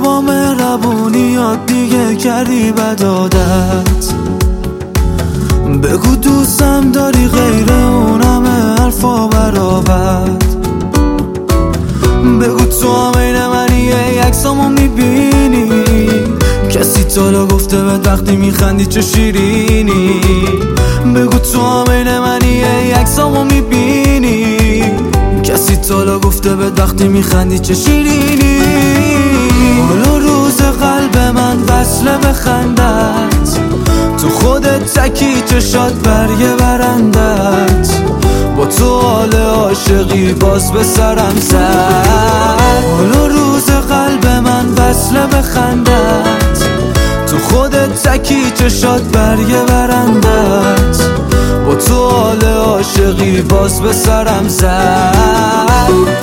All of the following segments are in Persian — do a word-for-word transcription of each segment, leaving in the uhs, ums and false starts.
با مهربونیات دیگه کردی بد عادت. بگو دوستم داری غیر اونم حرفا برآورد. بگو تو هم این منی یه عکسامو میبینی، کسی تالا گفته بهت وقتی میخندی چه شیرینی. بگو تو هم این منی یه عکسامو میبینی، کسی تالا گفته بهت وقتی میخندی چه شیرینی. حالا روز قلب من وصله به خندت، تو خودت تکی چشات برگه برندت. با تو حال عاشقی باز به سرم زد. حالا روز قلب من وصله به خندت، تو خودت تکی چشات برگه برندت. با تو حال عاشقی باز به سرم زد.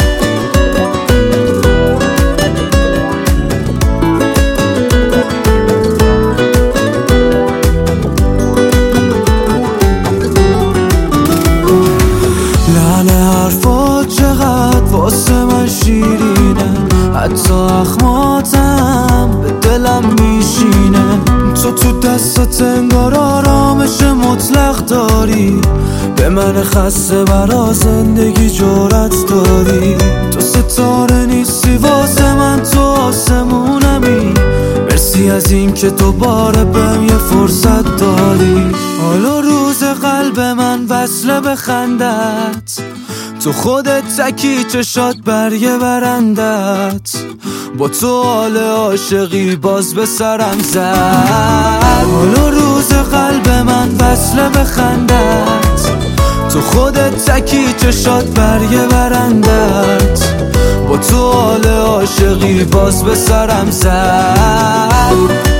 حرفات چقدر واسه من شیرینه، حتی اخماتم به دلم میشینه. تو تو دستات انگار آرامش مطلق داری، به من خسته برا زندگی جرأت داری. تو ستاره نیستی واسه من، تو آسمونمی. مرسی از این که دوباره بهم یه فرصت دادی. حالا روز قلب من وصله به خندت، تو خودت تکی چشات برگه برندت. با تو حال عاشقی باز به سرم زد. حالا روز قلب من وصله به خندت، تو خودت تکی چشات برگه برندت. با تو حال عاشقی باز به سرم زد.